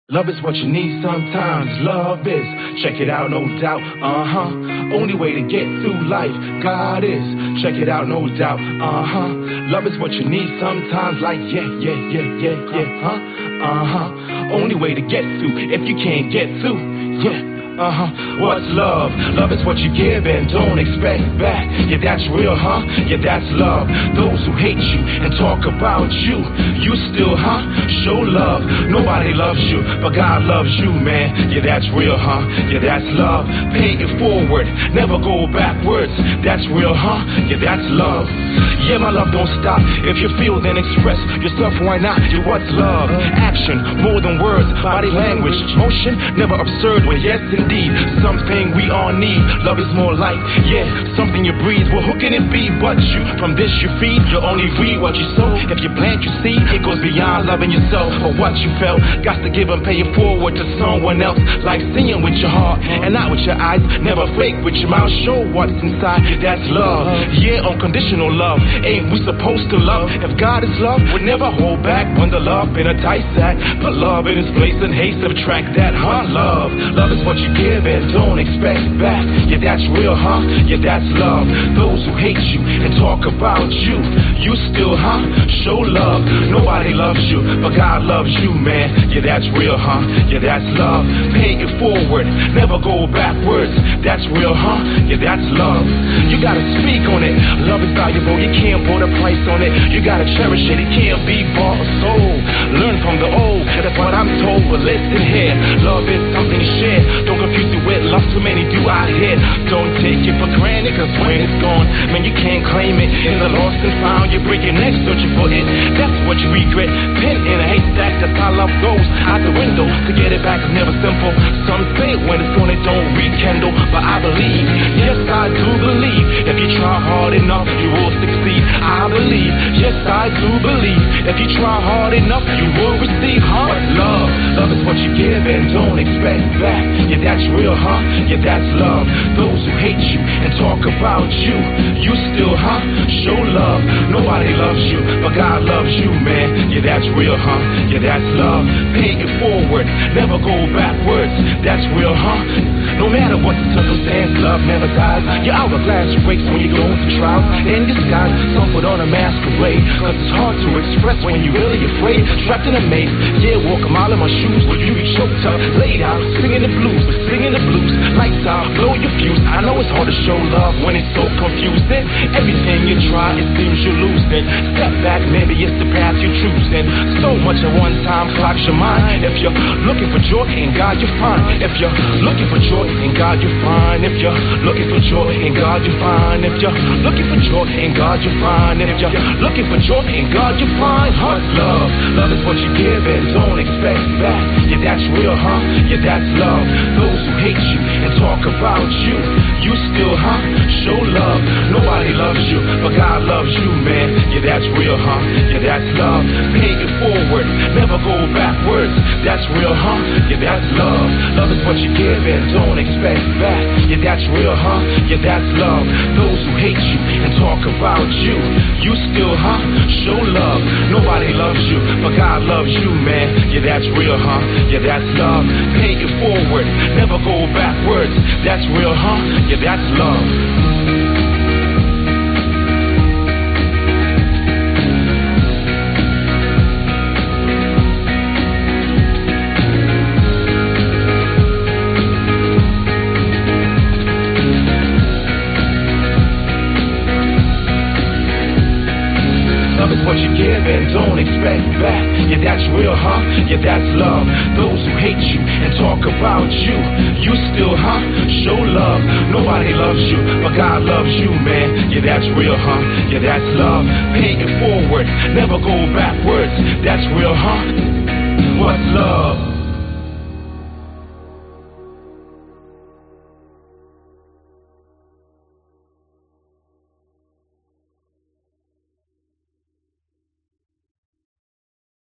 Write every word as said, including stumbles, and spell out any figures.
Love is what you need sometimes, love is. Check it out, no doubt, uh-huh. Only way to get through life, God is. Check it out, no doubt, uh-huh. Love is what you need sometimes, like yeah, yeah, yeah, yeah, yeah, huh, uh-huh. Only way to get through, if you can't get through, yeah. Uh-huh, what's love? Love is what you give and don't expect back. Yeah, that's real, huh? Yeah, that's love. Those who hate you and talk about you, you still, huh? Show love. Nobody loves you, but God loves you, man. Yeah, that's real, huh? Yeah, that's love. Pay it forward, never go backwards. That's real, huh? Yeah, that's love. Yeah, my love don't stop. If you feel, then express yourself, why not? Yeah, what's love? Action, more than words. Body language, motion, never absurd when yes, indeed. Something we all need. Love is more like, yeah, something you breathe. Well, who can it be but you? From this you feed, you only read what you sow. If you plant, you see, it goes beyond loving yourself or what you felt. Got to give and pay it forward to someone else. Like seeing with your heart and not with your eyes. Never fake with your mouth, show what's inside. That's love. Yeah, unconditional love. Ain't we supposed to love? If God is love, we'll never hold back when the love in a tight sack. Put love in its place and hate subtract that, huh? Love. Love is what you give and don't expect back. Yeah, that's real, huh? Yeah, that's love. Those who hate you and talk about you, you still, huh? Show love. Nobody loves you, but God loves you, man. Yeah, that's real, huh? Yeah, that's love. Pay it forward, never go backwards. That's real, huh? Yeah, that's love. You gotta speak on it. Love is valuable, you can't put a price on it. You gotta cherish it, it can't be bought or sold. Learn from the old, that's what I'm told. But listen here, love is something to share. Don't confuse it with love, too many do out here. Don't take it for granted, cause when it's gone, man, you can't claim it. In the lost and found, you break your neck searching for it. That's what you regret. Pin in a haystack, that's how love goes out the window. To get it back is never simple. Some say when it's gone, it don't rekindle. But I believe, yes, I do believe. If you try hard enough, you will succeed. I believe, yes, I do believe. If you try hard enough, you will receive. Huh? But love, love is what you give and don't expect back. Yeah, that's real, huh? Yeah, that's love. Those who hate you and talk about you, you still, huh? Show love. Nobody loves you, but God loves you, man. Yeah, that's real, huh? Yeah, that's love. Pay it forward, never go backwards. That's real, huh? No matter what the circumstance, love never dies. Your hourglass breaks when you go through trials. In disguise, some put on a masquerade. Cause it's hard to express when you're really afraid. Trapped in a maze, yeah, walk a mile in my shoes. Will you be choked up, laid out, singing the blues, singing the blues. Lights out, blow your fuse. I know it's hard to show love when it's so confusing. Everything you try, it seems you're losing. Step back, maybe it's the path you're choosing. So much at one time clocks your mind. If you're looking for joy in God, you'll find. If you're looking for joy in God, you'll find. If you're looking for joy in God, you'll find. If you're looking for joy in God, you'll find. If you're looking for joy in God, you'll find. Huh? Love, love is what you give and don't expect back. Yeah, that's real, huh? Yeah, that's love. Those who hate you and talk about you, you still, huh? Show love. Nobody loves you, but God loves you, man. Yeah, that's real, huh? Yeah, that's love. Pay it forward, never go backwards. That's real, huh? Yeah, that's love. Love is what you give and don't expect back. Yeah, that's real, huh? Yeah, that's love. Those who hate you and talk about you, you still, huh? Show love. Nobody loves you, but God loves you, man. Yeah, that's real, huh? Yeah, that's love. Pay it forward, never go backwards. That's real, huh? Yeah, that's love. Love is what you give and don't expect back. Yeah, that's real, huh? Yeah, that's love. Those who hate you and talk about you, you still, huh? Show love. Nobody loves you, but God loves you, man. Yeah, that's real, huh? Yeah, that's love. Pay it forward, never go backwards. That's real, huh? What's love?